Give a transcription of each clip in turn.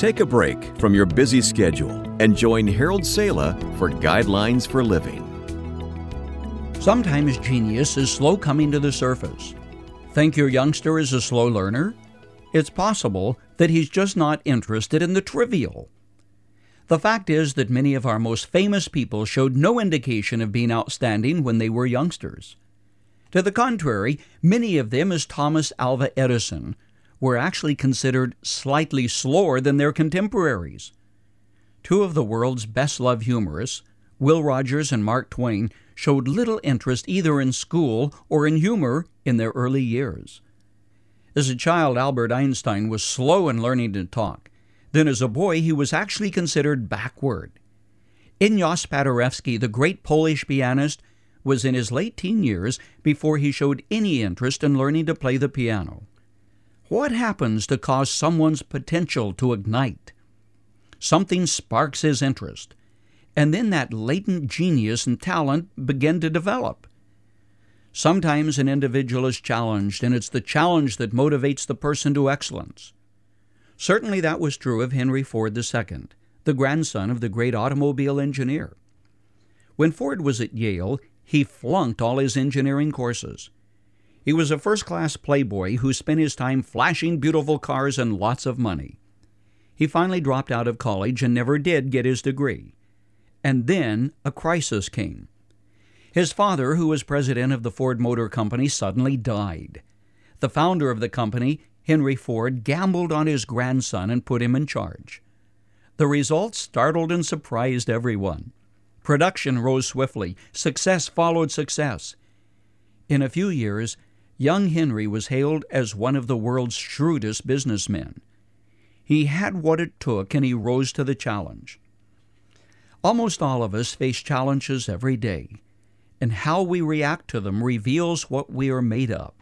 Take a break from your busy schedule and join Harold Sala for Guidelines for Living. Sometimes genius is slow coming to the surface. Think your youngster is a slow learner? It's possible that he's just not interested in the trivial. The fact is that many of our most famous people showed no indication of being outstanding when they were youngsters. To the contrary, many of them, as Thomas Alva Edison, were actually considered slightly slower than their contemporaries. Two of the world's best-loved humorists, Will Rogers and Mark Twain, showed little interest either in school or in humor in their early years. As a child, Albert Einstein was slow in learning to talk. Then as a boy, he was actually considered backward. Ignaz Paderewski, the great Polish pianist, was in his late teen years before he showed any interest in learning to play the piano. What happens to cause someone's potential to ignite? Something sparks his interest, and then that latent genius and talent begin to develop. Sometimes an individual is challenged, and it's the challenge that motivates the person to excellence. Certainly that was true of Henry Ford II, the grandson of the great automobile engineer. When Ford was at Yale, he flunked all his engineering courses. He was a first-class playboy who spent his time flashing beautiful cars and lots of money. He finally dropped out of college and never did get his degree. And then a crisis came. His father, who was president of the Ford Motor Company, suddenly died. The founder of the company, Henry Ford, gambled on his grandson and put him in charge. The result startled and surprised everyone. Production rose swiftly. Success followed success. In a few years, young Henry was hailed as one of the world's shrewdest businessmen. He had what it took, and he rose to the challenge. Almost all of us face challenges every day, and how we react to them reveals what we are made of.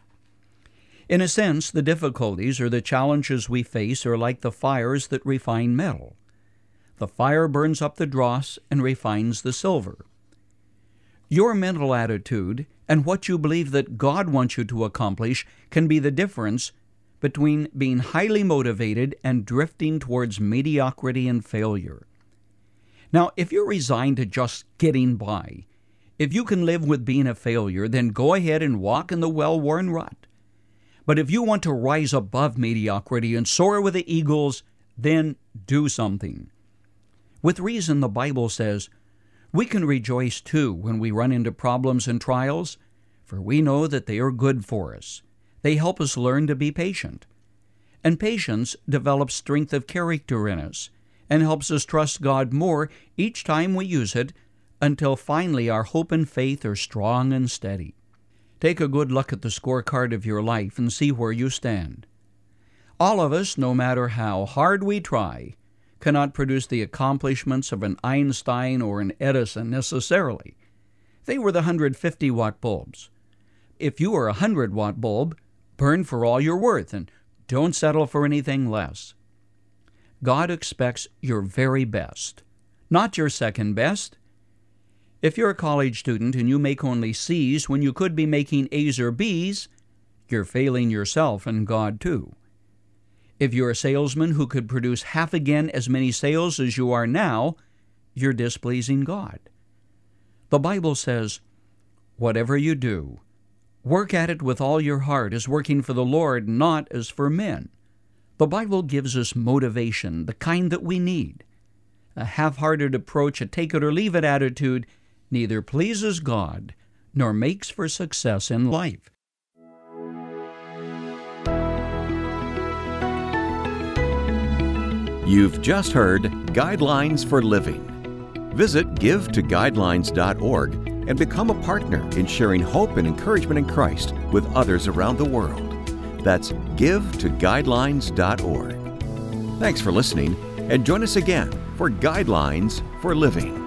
In a sense, the difficulties or the challenges we face are like the fires that refine metal. The fire burns up the dross and refines the silver. Your mental attitude and what you believe that God wants you to accomplish can be the difference between being highly motivated and drifting towards mediocrity and failure. Now, if you're resigned to just getting by, if you can live with being a failure, then go ahead and walk in the well-worn rut. But if you want to rise above mediocrity and soar with the eagles, then do something. With reason, the Bible says, "We can rejoice too when we run into problems and trials, for we know that they are good for us. They help us learn to be patient. And patience develops strength of character in us and helps us trust God more each time we use it until finally our hope and faith are strong and steady." Take a good look at the scorecard of your life and see where you stand. All of us, no matter how hard we try, cannot produce the accomplishments of an Einstein or an Edison necessarily. They were the 150-watt bulbs. If you are a 100-watt bulb, burn for all you're worth and don't settle for anything less. God expects your very best, not your second best. If you're a college student and you make only C's when you could be making A's or B's, you're failing yourself and God too. If you're a salesman who could produce half again as many sales as you are now, you're displeasing God. The Bible says, "Whatever you do, work at it with all your heart as working for the Lord, not as for men." The Bible gives us motivation, the kind that we need. A half-hearted approach, a take-it-or-leave-it attitude, neither pleases God nor makes for success in life. You've just heard Guidelines for Living. Visit givetoguidelines.org and become a partner in sharing hope and encouragement in Christ with others around the world. That's givetoguidelines.org. Thanks for listening, and join us again for Guidelines for Living.